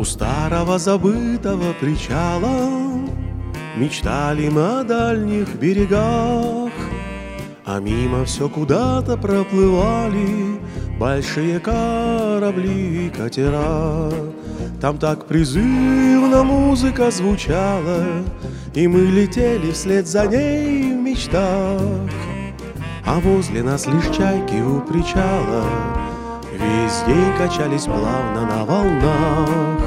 У старого забытого причала мечтали мы о дальних берегах, а мимо все куда-то проплывали большие корабли и катера. Там так призывно музыка звучала, и мы летели вслед за ней в мечтах. А возле нас лишь чайки у причала весь день качались плавно на волнах.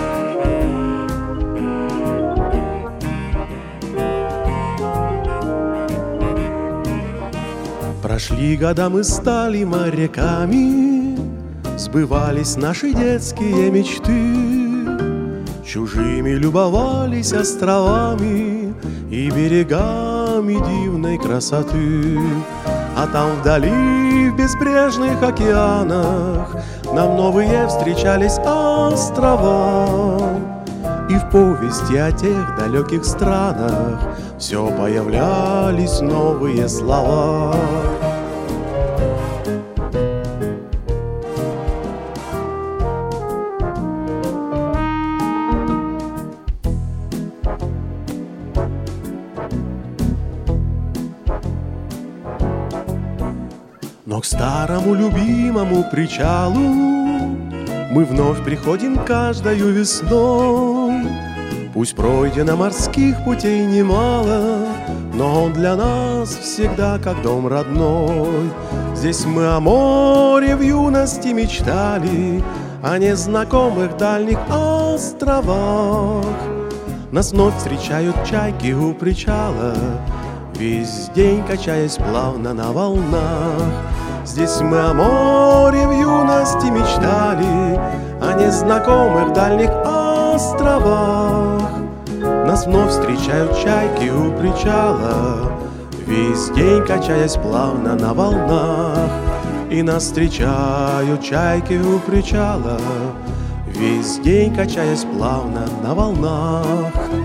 Прошли года, мы стали моряками, сбывались наши детские мечты. Чужими любовались островами и берегами дивной красоты. А там вдали, в безбрежных океанах, нам новые встречались острова. И в повести о тех далеких странах все появлялись новые слова. Но к старому любимому причалу мы вновь приходим каждою весной. Пусть пройдено морских путей немало, но он для нас всегда как дом родной. Здесь мы о море в юности мечтали, о незнакомых дальних островах. Нас вновь встречают чайки у причала, весь день качаясь плавно на волнах. Здесь мы о море в юности мечтали, о незнакомых дальних островах. Нас вновь встречают чайки у причала, весь день качаясь плавно на волнах. И нас встречают чайки у причала, весь день качаясь плавно на волнах.